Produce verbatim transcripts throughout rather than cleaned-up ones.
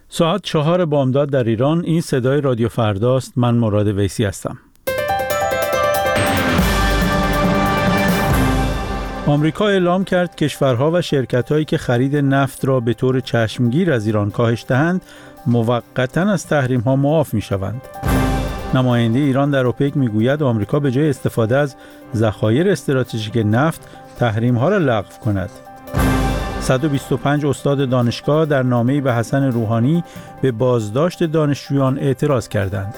ساعت چهار بامداد در ایران. این صدای رادیو فرداست. من مراد ویسی هستم. آمریکا اعلام کرد کشورها و شرکت‌هایی که خرید نفت را به طور چشمگیر از ایران کاهش دهند، موقتاً از تحریم‌ها معاف می‌شوند. نماینده ایران در اوپک می‌گوید آمریکا به جای استفاده از ذخایر استراتژیک نفت، تحریم‌ها را لغو کند. صد و بیست و پنج استاد دانشگاه در نامه‌ای به حسن روحانی به بازداشت دانشجویان اعتراض کردند.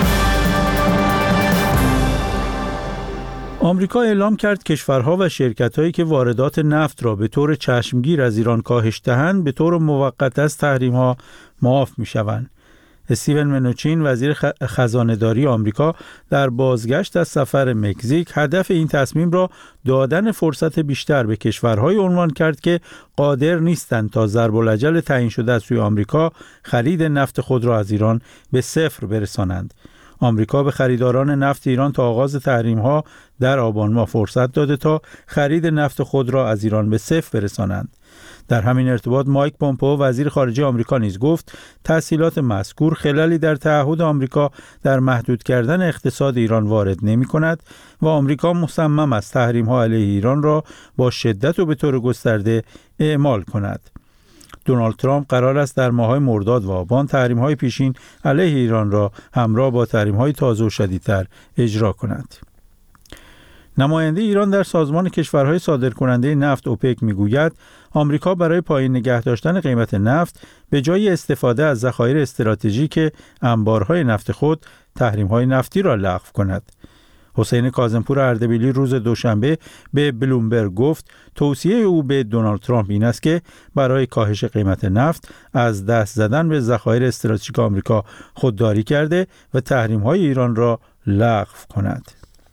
آمریکا اعلام کرد کشورها و شرکت‌هایی که واردات نفت را به طور چشمگیر از ایران کاهش دهند، به طور موقت از تحریم‌ها معاف می‌شوند. استیون منوچین وزیر خزانه‌داری آمریکا در بازگشت از سفر مکزیک هدف این تصمیم را دادن فرصت بیشتر به کشورهای عنوان کرد که قادر نیستند تا ضرب الاجل تعیین شده از سوی آمریکا خرید نفت خود را از ایران به صفر برسانند. آمریکا به خریداران نفت ایران تا آغاز تحریم‌ها در آبان ماه فرصت داده تا خرید نفت خود را از ایران به صفر برسانند. در همین ارتباط مایک پومپئو وزیر خارجه آمریکا نیز گفت تسهیلات مذکور خللی در تعهد آمریکا در محدود کردن اقتصاد ایران وارد نمی‌کند و آمریکا مصمم است تحریم‌ها علیه ایران را با شدت و به طور گسترده اعمال کند. دونالد ترامپ قرار است در ماه‌های مرداد و آبان تحریم‌های پیشین علیه ایران را همراه با تحریم‌های تازه و شدیدتر اجرا کند. نماینده ایران در سازمان کشورهای صادرکننده نفت اوپک میگوید آمریکا برای پایین نگه داشتن قیمت نفت به جای استفاده از ذخایر استراتژیک انبارهای نفت خود تحریم‌های نفتی را لغو کند. حسین کاظمپور اردبیلی روز دوشنبه به بلومبرگ گفت توصیه او به دونالد ترامپ این است که برای کاهش قیمت نفت از دست زدن به ذخایر استراتژیک آمریکا خودداری کرده و تحریم‌های ایران را لغو کند.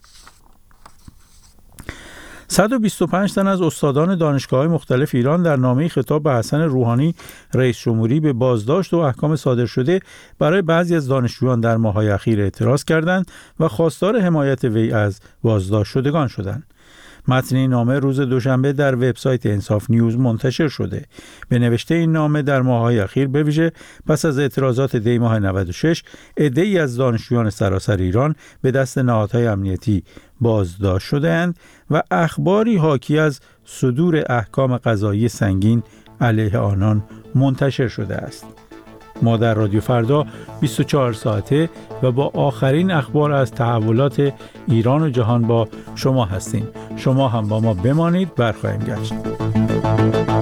صد و بیست و پنج تن از استادان دانشگاه‌های مختلف ایران در نامه‌ای خطاب به حسن روحانی رئیس جمهوری به بازداشت و احکام صادر شده برای بعضی از دانشجویان در ماه‌های اخیر اعتراض کردند و خواستار حمایت وی از بازداشت شدگان شدند. متن این نامه روز دوشنبه در وبسایت انصاف نیوز منتشر شده. به نوشته این نامه در ماه‌های اخیر به ویژه پس از اعتراضات دی ماه نود و شش عده‌ای از دانشجویان سراسر ایران به دست نهادهای امنیتی بازداشت شده‌اند و اخباری حاکی از صدور احکام قضایی سنگین علیه آنان منتشر شده است. ما در رادیو فردا بیست و چهار ساعته و با آخرین اخبار از تحولات ایران و جهان با شما هستیم. شما هم با ما بمانید، برخواهیم گشت.